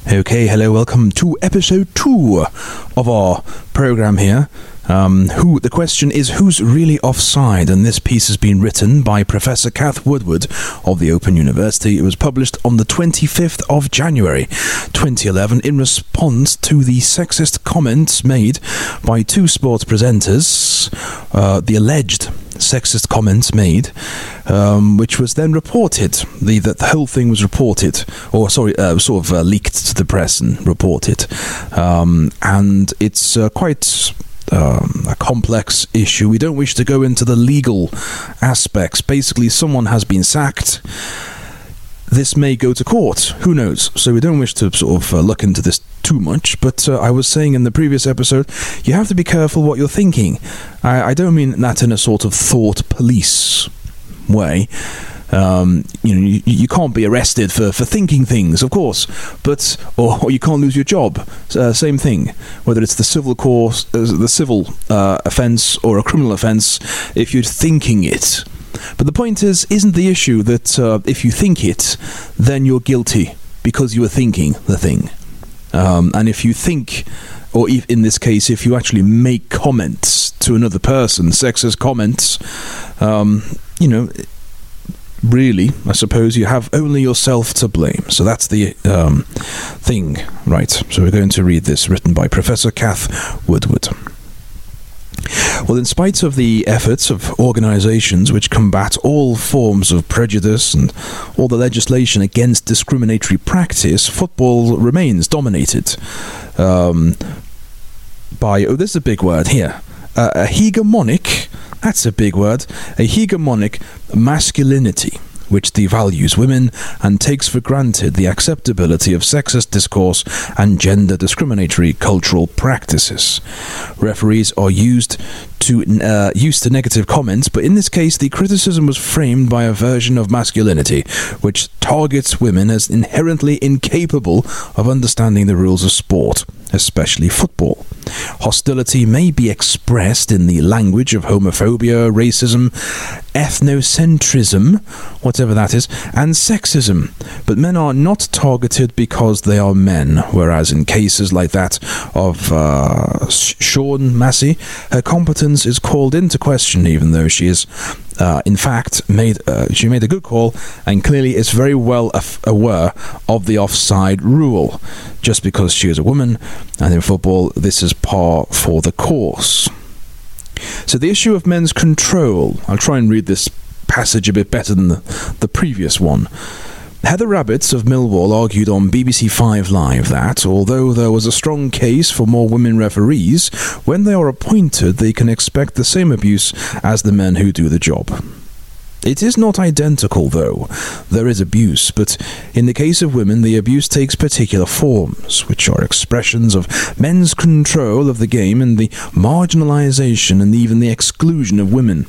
Okay, hello, welcome to episode 2 of our program here. The question is, who's really offside? And this piece has been written by Professor Kath Woodward of the Open University. It was published on the 25th of January 2011 in response to the sexist comments made by two sports presenters, the alleged sexist comments made, which was then reported. The whole thing was reported, leaked to the press and reported. And it's quite a complex issue. We don't wish to go into the legal aspects. Basically, someone has been sacked. This may go to court. Who knows? So we don't wish to look into this too much. But I was saying in the previous episode, you have to be careful what you're thinking. I don't mean that in a sort of thought police way. You can't be arrested for thinking things, of course, but or you can't lose your job. Same thing, whether it's the civil offence or a criminal offence, if you're thinking it. But the point isn't the issue that if you think it, then you're guilty because you were thinking the thing. And if you think, or if, in this case, if you actually make comments to another person, sexist comments, really, I suppose you have only yourself to blame. So that's the thing. Right, so we're going to read this, written by Professor Kath Woodward. Well, in spite of the efforts of organisations which combat all forms of prejudice and all the legislation against discriminatory practice, football remains dominated by, this is a big word here, a hegemonic, that's a big word, a hegemonic masculinity, which devalues women and takes for granted the acceptability of sexist discourse and gender discriminatory cultural practices. Referees are used to negative comments, but in this case the criticism was framed by a version of masculinity which targets women as inherently incapable of understanding the rules of sport, especially football. Hostility may be expressed in the language of homophobia, racism, ethnocentrism, whatever that is, and sexism, but men are not targeted because they are men, whereas in cases like that of Sean Massey, her competence is called into question, even though she is in fact made a good call and clearly is very well aware of the offside rule, just because she is a woman, and in football this is par for the course. So the issue of men's control, I'll try and read this passage a bit better than the previous one. Heather Rabbits of Millwall argued on BBC 5 Live that, although there was a strong case for more women referees, when they are appointed they can expect the same abuse as the men who do the job. It is not identical, though. There is abuse, but in the case of women, the abuse takes particular forms, which are expressions of men's control of the game and the marginalisation and even the exclusion of women.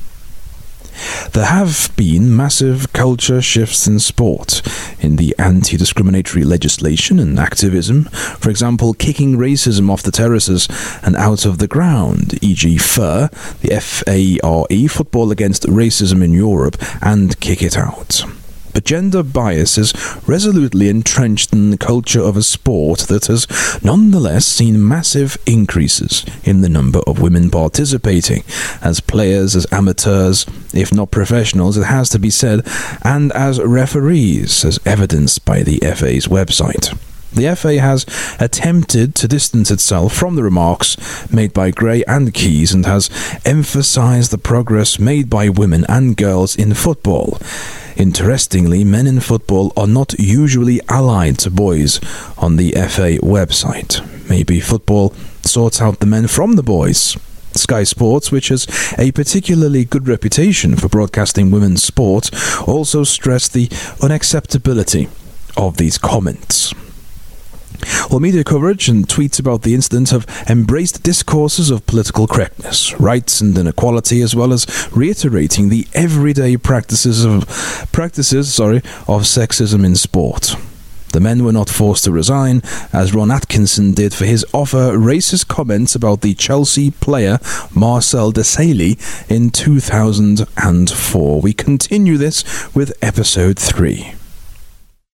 There have been massive culture shifts in sport, in the anti-discriminatory legislation and activism, for example, kicking racism off the terraces and out of the ground, e.g. FARE, the F-A-R-E, Football Against Racism in Europe, and Kick It Out. But gender bias is resolutely entrenched in the culture of a sport that has nonetheless seen massive increases in the number of women participating, as players, as amateurs, if not professionals, it has to be said, and as referees, as evidenced by the FA's website. The FA has attempted to distance itself from the remarks made by Gray and Keys and has emphasised the progress made by women and girls in football. Interestingly, men in football are not usually allied to boys on the FA website. Maybe football sorts out the men from the boys. Sky Sports, which has a particularly good reputation for broadcasting women's sport, also stressed the unacceptability of these comments. Well, media coverage and tweets about the incident have embraced discourses of political correctness, rights and inequality, as well as reiterating the everyday practices of sexism in sport. The men were not forced to resign, as Ron Atkinson did for his racist comments about the Chelsea player Marcel Desailly in 2004. We continue this with episode 3.